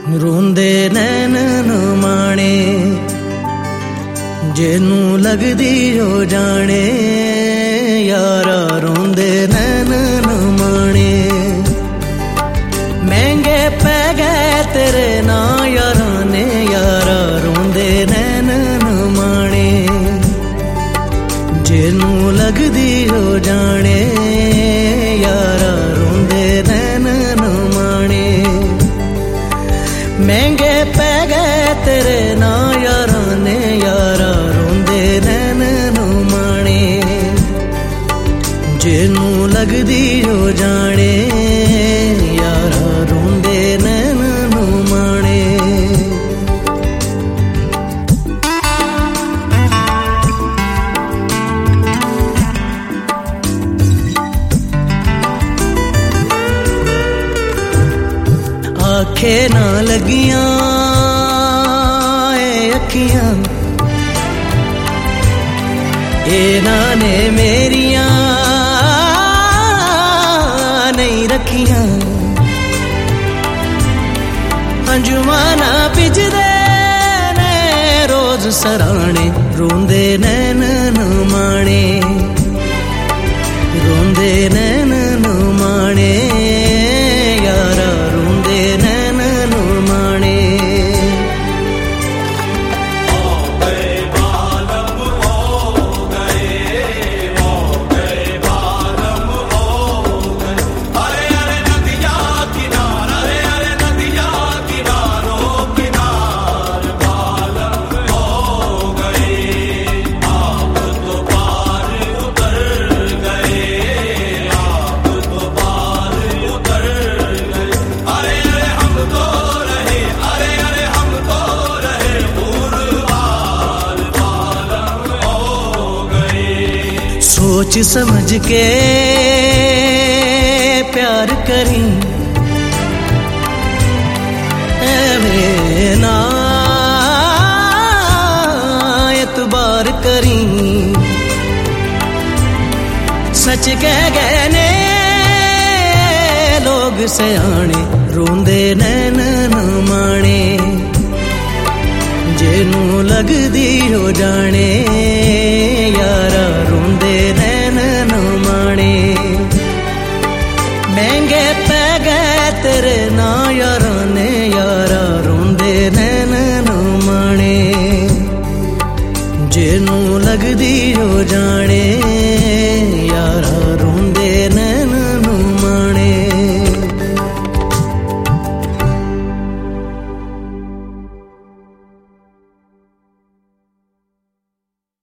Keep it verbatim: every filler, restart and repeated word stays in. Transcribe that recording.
रोंदे नैन न माणे जेनू लगदी हो जाने यारा रोंदे नैन न माणे महंगे पै गए तेरे ना यारा ने यारा रोंदे नैन न माणे जेनू लगदी हो जाने यारा रोंदे नैन न माणे महंगे पै गए तेरे ना यारा ने यारा रोंदे नैन न माणे जेनू लगदी हो जाने यारा रोंदे नैन न माणे आखे ना लगियां ए अखियां ए नाने मेरियां नहीं रखियां अंजुमाना पिजदे ने रोज सराणे रोंदे नैन न माणे रोंदे नैन न माणे यारा रोंदे नैन न माणे सोच समझ के प्यार करी ऐवे ना एतबार करी सच कह गए ने लोग सयाने रोंदे नैन न माणे जेनू लगदी हो जाने यारा रोंदे नैन न माणे महंगे पै गए तेरे ना यारा ने यारा रोंदे नैन न माणे जेनू लगदी हो जाने यारा